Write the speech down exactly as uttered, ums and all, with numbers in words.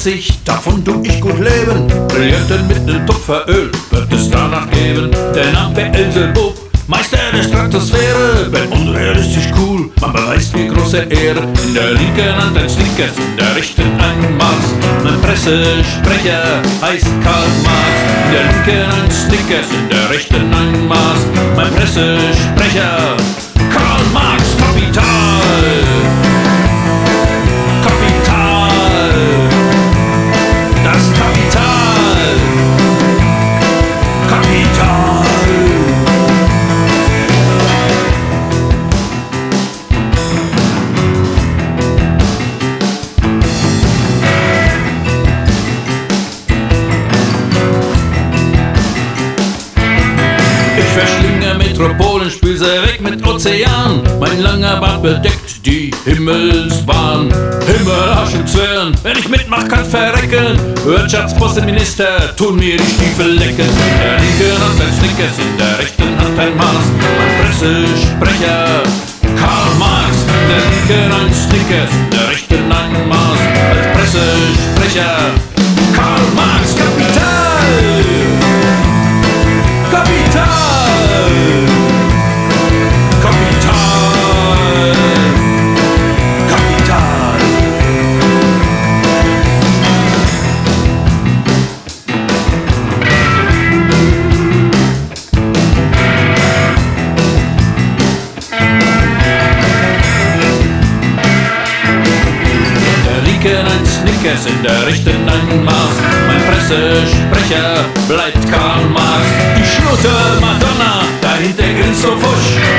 ich, davon tu ich gut leben. Brillanten Mitteltupferöl wird es danach geben. Der Name Beelzebub, Meister der Stratosphäre, bin unrealistisch cool, man beweist mir große Ehre. In der linken Hand ein Snickers, in der rechten ein Mars. Mein Pressesprecher heißt Karl Marx. In der linken ein Snickers, in der rechten ein Mars. Mein Pressesprecher Karl Marx, Kapital. Kapital. Das Kapital. Kapital. Ich verschlinge Metropolen, spül sie weg mit Ozean. Mein langer Bart bedeckt die Himmelsbahn. Himmel, Arsch und Zwirn, wenn ich mitmach, kann verrecken. Wirtschaftspossenminister tun mir die Stiefel lecken. In der linken Hand ein Snickers, in der rechten Hand ein Mars. Mein Pressesprecher Karl Marx. In der linken ein Snickers, in der rechten ein Mars. Als Pressesprecher Karl Marx, Kapital. Kapital. Kapital. Kapital. In der linken ein Snickers, in der rechten ein Mars. Mein Pressesprecher bleibt Karl Marx. Die Schnutte Madonna, dahinter grinst so fusch.